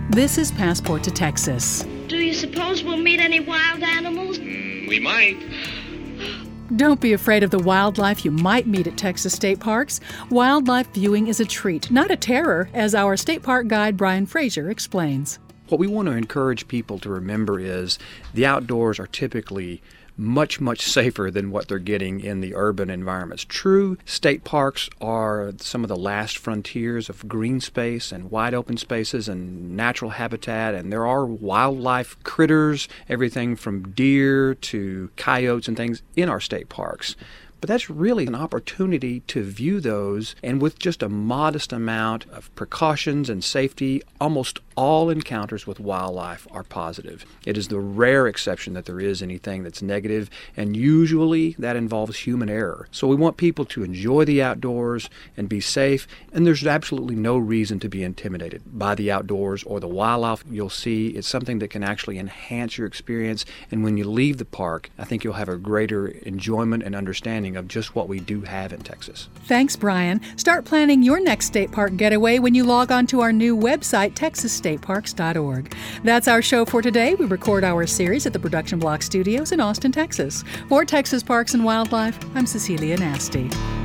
This is Passport to Texas. Do you suppose we'll meet any wild animals? We might. Don't be afraid of the wildlife you might meet at Texas state parks. Wildlife viewing is a treat, not a terror, as our state park guide Brian Fraser explains. What we want to encourage people to remember is the outdoors are typically much, much safer than what they're getting in the urban environments. True, state parks are some of the last frontiers of green space and wide open spaces and natural habitat, and there are wildlife critters, everything from deer to coyotes and things in our state parks. But that's really an opportunity to view those, and with just a modest amount of precautions and safety, almost all encounters with wildlife are positive. It is the rare exception that there is anything that's negative, and usually that involves human error. So we want people to enjoy the outdoors and be safe, and there's absolutely no reason to be intimidated by the outdoors or the wildlife you'll see. It's something that can actually enhance your experience, and when you leave the park, I think you'll have a greater enjoyment and understanding of just what we do have in Texas. Thanks, Brian. Start planning your next state park getaway when you log on to our new website, texasstateparks.org. That's our show for today. We record our series at the Production Block Studios in Austin, Texas. For Texas Parks and Wildlife, I'm Cecilia Nasty.